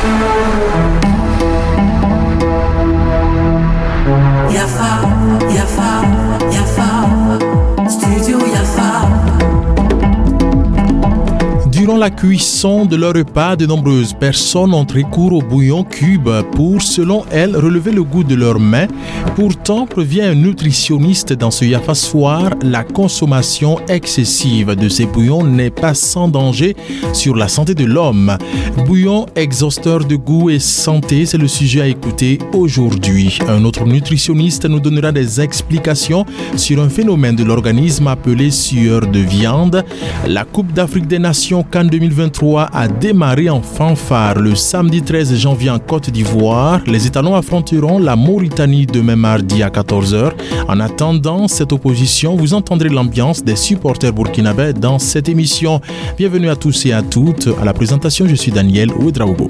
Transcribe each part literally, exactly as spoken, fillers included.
Yafa, Yafa, Yafa, Studio Yafa. Durant la cuisson de leur repas, de nombreuses personnes ont recours au bouillon cube pour, selon elles, relever le goût de leurs mains. Pourtant, prévient un nutritionniste dans ce Yafa Soir, la consommation excessive de ces bouillons n'est pas sans danger sur la santé de l'homme. Bouillon exhausteur de goût et santé, c'est le sujet à écouter aujourd'hui. Un autre nutritionniste nous donnera des explications sur un phénomène de l'organisme appelé sueur de viande. La Coupe d'Afrique des Nations CAN deux mille vingt-trois a démarré en fanfare le samedi treize janvier en Côte d'Ivoire. Les étalons affronteront la Mauritanie demain mardi à quatorze heures. En attendant cette opposition, vous entendrez l'ambiance des supporters burkinabés dans cette émission. Bienvenue à tous et à toutes. À la présentation, je suis Daniel Ouedraogo.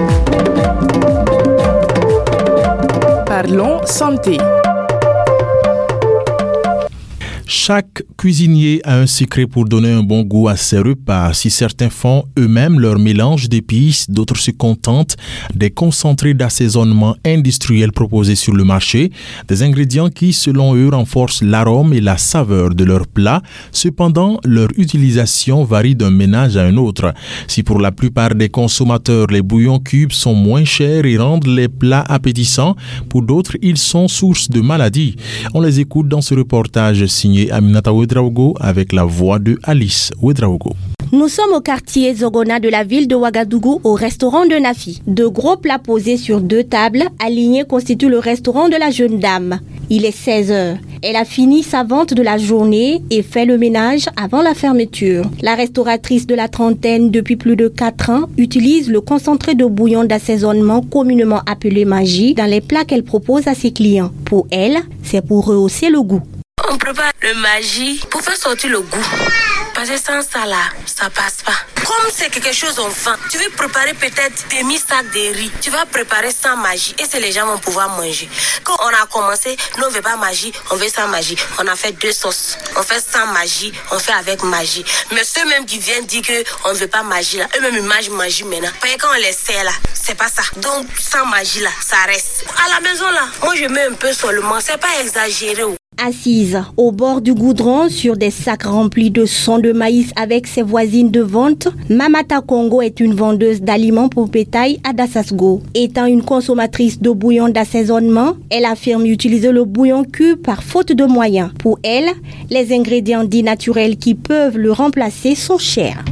Parlons santé. Chaque cuisinier a un secret pour donner un bon goût à ses repas. Si certains font eux-mêmes leur mélange d'épices, d'autres se contentent des concentrés d'assaisonnement industriel proposés sur le marché, des ingrédients qui, selon eux, renforcent l'arôme et la saveur de leur plat. Cependant, leur utilisation varie d'un ménage à un autre. Si pour la plupart des consommateurs, les bouillons cubes sont moins chers et rendent les plats appétissants, pour d'autres, ils sont source de maladies. On les écoute dans ce reportage signé Aminata Ouedraogo avec la voix de Alice Ouedraogo. Nous sommes au quartier Zogona de la ville de Ouagadougou, au restaurant de Nafi. De gros plats posés sur deux tables alignés constituent le restaurant de la jeune dame. Il est seize heures. Elle a fini sa vente de la journée et fait le ménage avant la fermeture. La restauratrice de la trentaine depuis plus de quatre ans utilise le concentré de bouillon d'assaisonnement communément appelé magie dans les plats qu'elle propose à ses clients. Pour elle, c'est pour rehausser le goût. On prépare le magie pour faire sortir le goût. Parce que sans ça là, ça passe pas. Comme c'est quelque chose on vend, tu veux préparer peut-être demi-sac de riz. Tu vas préparer sans magie et c'est les gens vont pouvoir manger. Quand on a commencé, nous on veut pas magie, on veut sans magie. On a fait deux sauces. On fait sans magie, on fait avec magie. Mais ceux-mêmes qui viennent dire que on veut pas magie là, eux-mêmes ils mangent magie maintenant. Parce que quand on les sert là, c'est pas ça. Donc sans magie là, ça reste. À la maison là, moi je mets un peu seulement, c'est pas exagéré. Assise au bord du goudron sur des sacs remplis de son de maïs avec ses voisines de vente, Mamata Congo est une vendeuse d'aliments pour bétail à Dassasgo. Étant une consommatrice de bouillon d'assaisonnement, elle affirme utiliser le bouillon cube par faute de moyens. Pour elle, les ingrédients dits naturels qui peuvent le remplacer sont chers.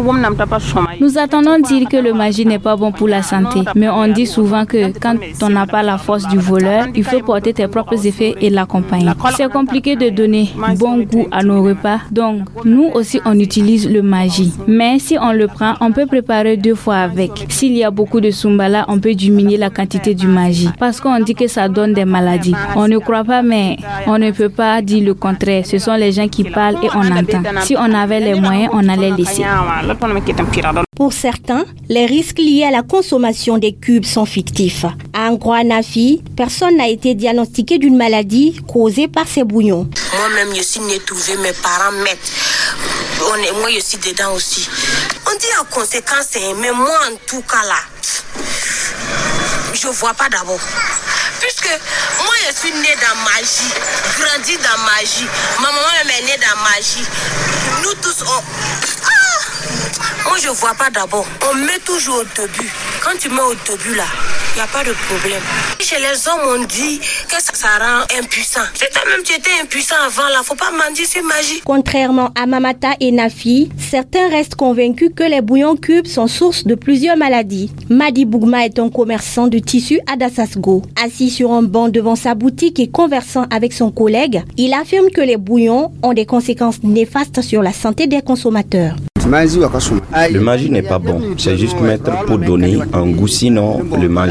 Nous attendons dire que le magie n'est pas bon pour la santé, mais on dit souvent que quand on n'a pas la force du voleur, il faut porter tes propres effets et l'accompagner. C'est compliqué de donner bon goût à nos repas, donc nous aussi on utilise le magie. Mais si on le prend, on peut préparer deux fois avec. S'il y a beaucoup de sumbala, on peut diminuer la quantité du magie, parce qu'on dit que ça donne des maladies. On ne croit pas, mais on ne peut pas dire le contraire. Ce sont les gens qui parlent et on entend. Si on avait les moyens, on allait laisser. Pour certains, les risques liés à la consommation des cubes sont fictifs. À Ngwa Nafi, personne n'a été diagnostiqué d'une maladie causée par ces bouillons. Moi-même, je suis née trouvée, mes parents mettent. On est, moi, je suis dedans aussi. On dit en conséquence, mais moi, en tout cas là, je vois pas d'abord. Puisque moi, je suis née dans magie, grandi dans magie. Ma maman même est née dans magie. Nous tous, on... Ah! Moi, je vois pas d'abord. On met toujours au début. Quand tu mets au début là, il n'y a pas de problème. Chez les hommes, on dit que ça, ça rend impuissant. C'est toi-même, tu étais impuissant avant là. Faut pas mentir, c'est magie. Contrairement à Mamata et Nafi, certains restent convaincus que les bouillons cubes sont source de plusieurs maladies. Madi Bougma est un commerçant de tissus à Dassasgo. Assis sur un banc devant sa boutique et conversant avec son collègue, il affirme que les bouillons ont des conséquences néfastes sur la santé des consommateurs. Le magie n'est pas bon, c'est juste mettre pour donner un goût, sinon le magie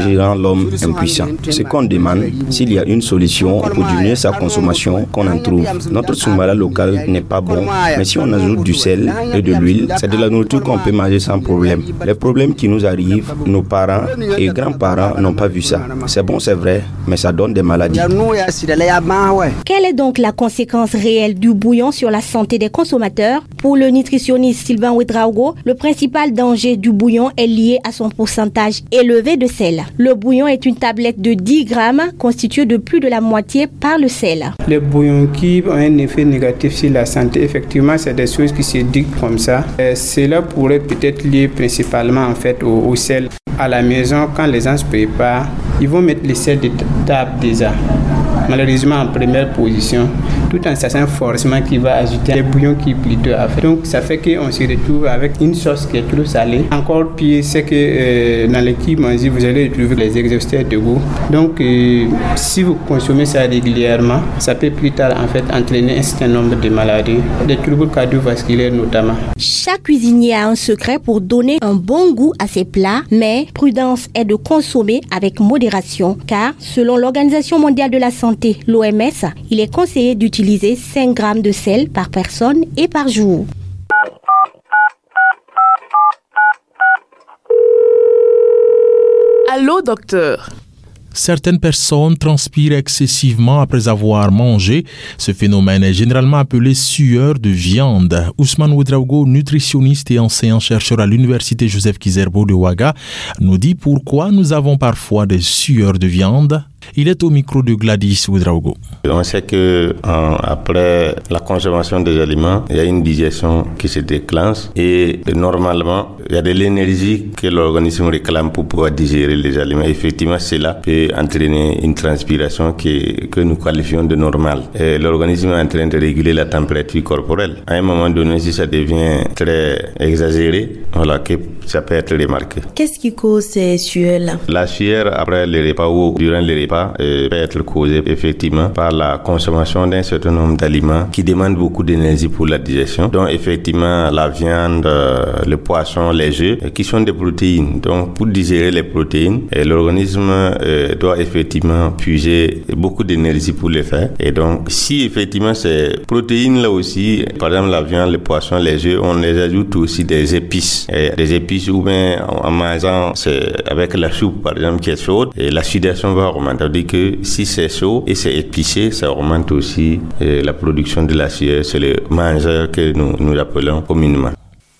gérant l'homme impuissant. Ce qu'on demande, s'il y a une solution pour diminuer sa consommation, qu'on en trouve. Notre soumala local n'est pas bon, mais si on ajoute du sel et de l'huile, c'est de la nourriture qu'on peut manger sans problème. Les problèmes qui nous arrivent, nos parents et grands-parents n'ont pas vu ça. C'est bon, c'est vrai, mais ça donne des maladies. Quelle est donc la conséquence réelle du bouillon sur la santé des consommateurs? Pour le nutritionniste Sylvain Ouedraogo, le principal danger du bouillon est lié à son pourcentage élevé de sel. Le bouillon est une tablette de dix grammes constituée de plus de la moitié par le sel. Les bouillons qui ont un effet négatif sur la santé, effectivement, c'est des choses qui se disent comme ça. Et cela pourrait peut-être lier principalement en fait au, au sel. À la maison, quand les gens se préparent, ils vont mettre le sel de table déjà. Malheureusement en première position, tout en sachant forcément qu'il va ajouter des bouillons qui plutôt à faire. Donc ça fait qu'on se retrouve avec une sauce qui est trop salée. Encore pire, c'est que euh, dans l'équipe manger, vous allez retrouver les exhausteurs de goût. Donc euh, si vous consommez ça régulièrement, ça peut plus tard en fait entraîner un certain nombre de maladies, des troubles cardiovasculaires notamment. Chaque cuisinier a un secret pour donner un bon goût à ses plats, mais prudence est de consommer avec modération, car selon l'Organisation mondiale de la santé, l'O M S, il est conseillé d'utiliser cinq grammes de sel par personne et par jour. Allô, docteur? Certaines personnes transpirent excessivement après avoir mangé. Ce phénomène est généralement appelé sueur de viande. Ousmane Ouedraogo, nutritionniste et enseignant-chercheur à l'université Joseph Kizerbo de Ouaga, nous dit pourquoi nous avons parfois des sueurs de viande. Il est au micro de Gladys Ouedraogo. On sait que euh, après la consommation des aliments, il y a une digestion qui se déclenche et normalement, il y a de l'énergie que l'organisme réclame pour pouvoir digérer les aliments. Effectivement, cela peut entraîner une transpiration qui, que nous qualifions de normale. Et l'organisme est en train de réguler la température corporelle. À un moment donné, si ça devient très exagéré, voilà, que ça peut être remarqué. Qu'est-ce qui cause ces sueurs-là? La sueur après les repas ou durant les repas peut être causée effectivement par la consommation d'un certain nombre d'aliments qui demandent beaucoup d'énergie pour la digestion. Donc effectivement la viande, le poisson, les œufs qui sont des protéines. Donc pour digérer les protéines, l'organisme doit effectivement puiser beaucoup d'énergie pour le faire. Et donc si effectivement ces protéines là aussi, par exemple la viande, le poisson, les œufs, on les ajoute aussi des épices. Et des épices ou bien en mangeant c'est avec la soupe par exemple qui est chaude et l'acidation va augmenter. C'est-à-dire que si c'est chaud et c'est épicé, ça augmente aussi euh, la production de la sueur. C'est le mangeur que nous, nous appelons communément.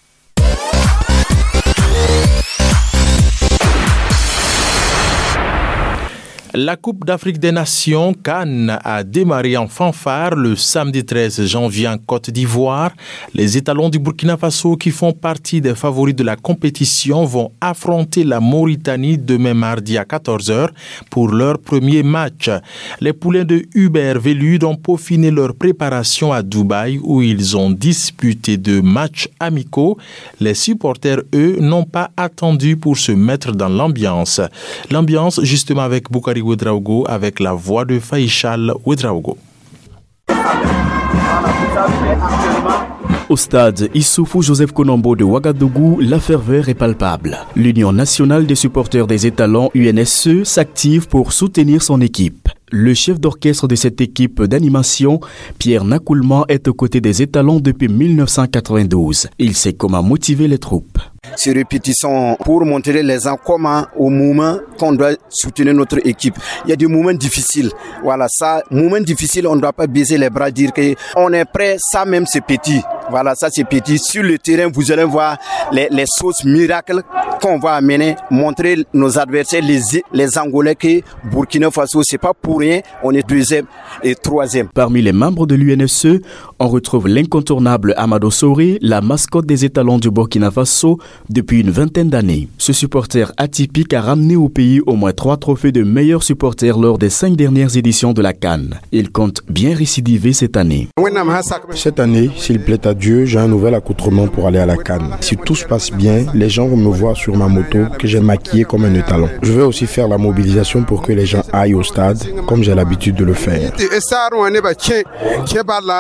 La Coupe d'Afrique des Nations Cannes a démarré en fanfare le samedi treize janvier en Côte d'Ivoire. Les étalons du Burkina Faso, qui font partie des favoris de la compétition, vont affronter la Mauritanie demain mardi à quatorze heures pour leur premier match. Les poulains de Hubert Velud ont peaufiné leur préparation à Dubaï où ils ont disputé deux matchs amicaux. Les supporters, eux, n'ont pas attendu pour se mettre dans l'ambiance. L'ambiance, justement, avec Boukari Ouedraogo, avec la voix de Faïchal Ouedraogo. Au stade Issoufou Joseph Konombo de Ouagadougou, la ferveur est palpable. L'Union nationale des supporters des étalons U N S E s'active pour soutenir son équipe. Le chef d'orchestre de cette équipe d'animation, Pierre Nakoulman, est aux côtés des étalons depuis mille neuf cent quatre-vingt-douze. Il sait comment motiver les troupes. Ces répétitions pour montrer les gens comment au moment qu'on doit soutenir notre équipe. Il y a des moments difficiles. Voilà, ça, moments difficiles, on ne doit pas baisser les bras, dire qu'on est prêt, ça même c'est petit. Voilà, ça c'est petit. Sur le terrain, vous allez voir les, les sauces miracles qu'on va amener, montrer nos adversaires, les, les Angolais, que Burkina Faso, c'est pas pour rien, on est deuxième et troisième. Parmi les membres de l'U N S E, on retrouve l'incontournable Amado Soré, la mascotte des étalons du Burkina Faso depuis une vingtaine d'années. Ce supporter atypique a ramené au pays au moins trois trophées de meilleur supporter lors des cinq dernières éditions de la CAN. Il compte bien récidiver cette année. Cette année, s'il plaît à Dieu, j'ai un nouvel accoutrement pour aller à la CAN. Si tout se passe bien, les gens vont me voir sur ma moto que j'ai maquillée comme un étalon. Je vais aussi faire la mobilisation pour que les gens aillent au stade, comme j'ai l'habitude de le faire.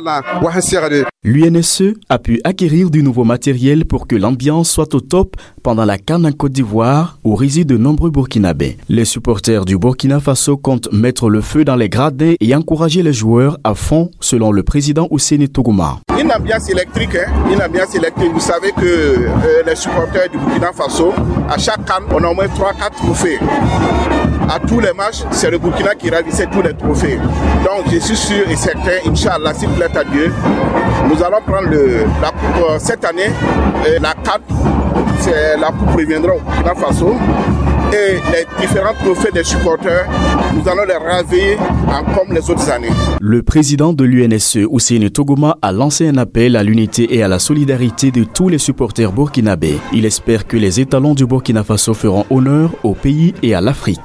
L'U N S E a pu acquérir du nouveau matériel pour que l'ambiance soit au top pendant la CAN en Côte d'Ivoire où résident de nombreux Burkinabés. Les supporters du Burkina Faso comptent mettre le feu dans les gradins et encourager les joueurs à fond, selon le président Ousseini Tougouma. Une ambiance électrique, hein? Une ambiance électrique. Vous savez que euh, les supporters du Burkina Faso, à chaque CAN, on a au moins trois quatre trophées. À tous les matchs, c'est le Burkina qui ravissait tous les trophées. Donc je suis sûr et certain, Inch'Allah, s'il plaît à Dieu, nous allons prendre le, la coupe euh, cette année, euh, la CAN, c'est la coupe reviendra au Burkina Faso. Et les différents trophées des supporters, nous allons les raver comme les autres années. Le président de l'U N S E, Ousseini Tougouma, a lancé un appel à l'unité et à la solidarité de tous les supporters burkinabés. Il espère que les étalons du Burkina Faso feront honneur au pays et à l'Afrique.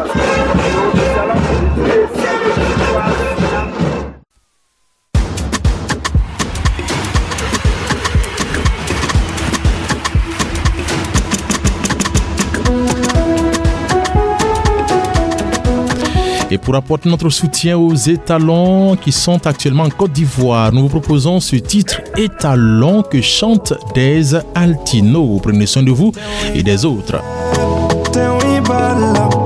Et pour apporter notre soutien aux étalons qui sont actuellement en Côte d'Ivoire, nous vous proposons ce titre Étalon que chante Dez Altino. Prenez soin de vous et des autres.